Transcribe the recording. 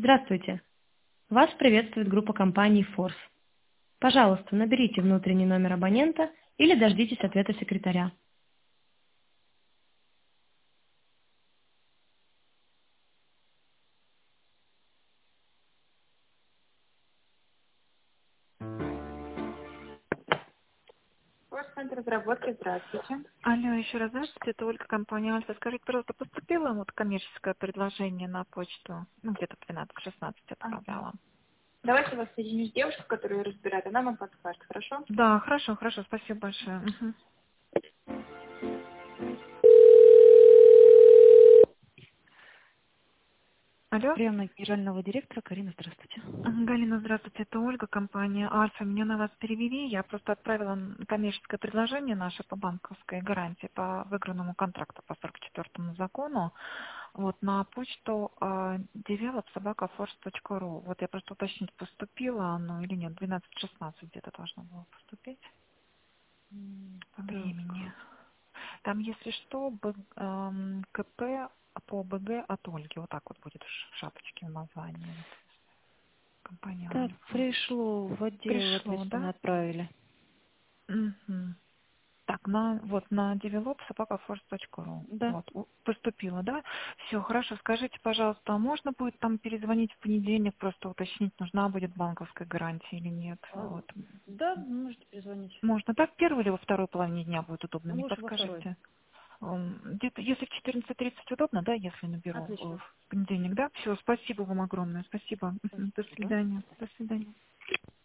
Здравствуйте. Вас приветствует группа компаний Force. Пожалуйста, наберите внутренний номер абонента или дождитесь ответа секретаря. Центр разработки, здравствуйте. Алло, еще раз здравствуйте, это Ольга, компания Альфа. Скажите, пожалуйста, поступило вот коммерческое предложение на почту? Ну, где-то в 12-16 Ага. отправляла. Давайте вас соединю с девушкой, которая разбирает, она вам подскажет, хорошо? Да, хорошо, хорошо, спасибо большое. Мгм. Алло. Приемная генерального директора Карина, здравствуйте. Галина, здравствуйте, это Ольга, компания Альфа. Меня на вас перевели. Я просто отправила коммерческое предложение наше по банковской гарантии по выигранному контракту по 44-му закону. Вот на почту develop@force.ru. Вот я просто уточнить, поступила оно или нет. 12-16 где-то должно было поступить по Так, времени. Там, если что, КП по БГ от Ольги. Вот так вот будет в шапочке в названии. Вот, компания так, Альфа. пришло в отдел, Пришло, ответственно да? отправили. Мгм. Так, вот на develop@force.ru. Да, Вот, поступила, да? Все, хорошо. Скажите, пожалуйста, а можно будет там перезвонить в понедельник, просто уточнить, нужна будет банковская гарантия или нет? а, Вот. да, можете перезвонить. Можно так, первой или во второй половине дня будет удобно, не Лучше во второй. подскажете? Где-то, если в 14:30 удобно, да, если наберу Отлично. в понедельник, да? Все, спасибо вам огромное, спасибо. Мгм. До Спасибо. свидания. До свидания.